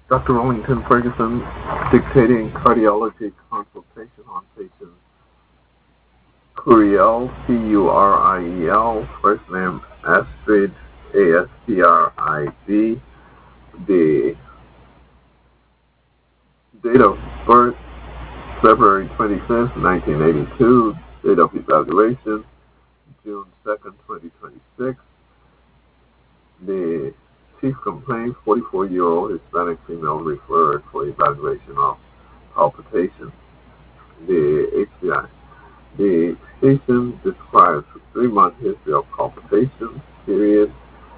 Dr. Rollington Ferguson, dictating cardiology consultation on patient Curiel, Curiel, first name Astrid, Astrid. The date of birth, February 25th, 1982. Date of evaluation, June 2nd, 2026. The chief complaint, 44-year-old Hispanic female referred for evaluation of palpitation. The HCI. The patient describes 3-month history of palpitation, period.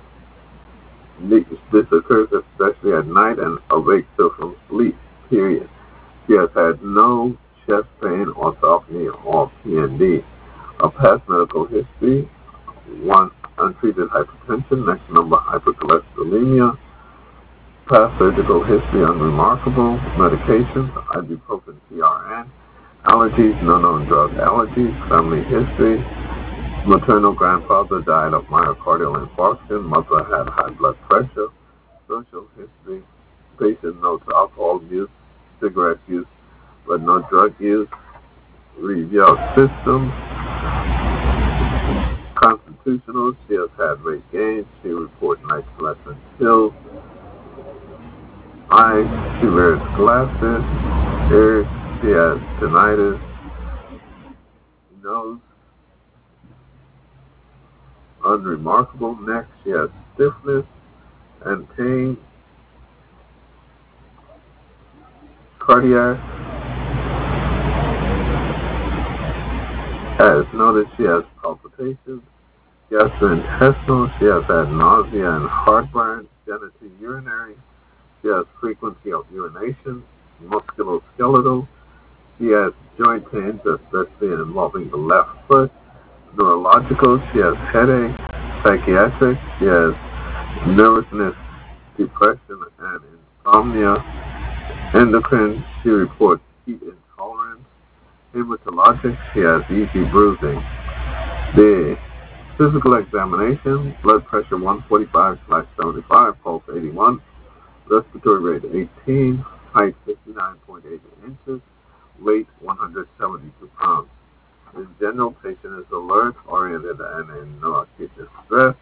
This occurs especially at night and awake till from sleep, period. She has had no chest pain, orthopnea, or PND. A past medical history, 1 untreated hypertension, next number hypercholesterolemia, past surgical history unremarkable, medications, ibuprofen PRN, allergies, no known drug allergies, family history, maternal grandfather died of myocardial infarction, mother had high blood pressure, social history, patient notes alcohol use, cigarette use, but no drug use, review of systems, constitutional, she has had weight gain, she reports night sweats and chills, eyes, she wears glasses, ears, she has tinnitus, nose, unremarkable, neck, she has stiffness and pain, cardiac, as noted, she has palpitations, gastrointestinal, she has had nausea and heartburn, genitourinary, she has frequency of urination, musculoskeletal, she has joint pains, especially involving the left foot, neurological, she has headache, psychiatric, she has nervousness, depression, and insomnia, endocrine, she reports heat intolerance, hematologic, she has easy bruising. The physical examination, blood pressure 145/75, pulse 81, respiratory rate 18, height 59.8 inches, weight 172 pounds. In general, patient is alert, oriented, and in no acute distress.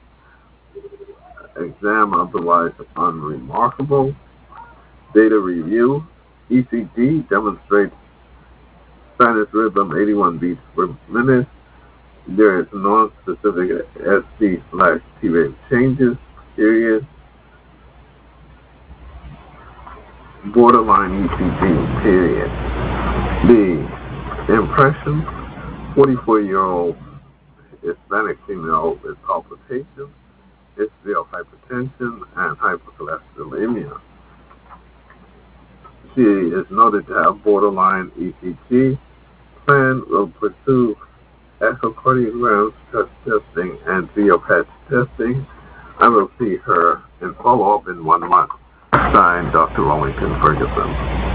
Exam otherwise unremarkable. Data review. ECG demonstrates sinus rhythm 81 beats per minute. There is non-specific ST/T wave changes, period. Borderline ECG, period. The impression, 44-year-old Hispanic female with palpitations, history of hypertension and hypercholesterolemia. She is noted to have borderline ECG. Plan will pursue echocardiograms, stress testing, and PET testing. I will see her and follow up in 1 month. Signed, Dr. Rollington Ferguson.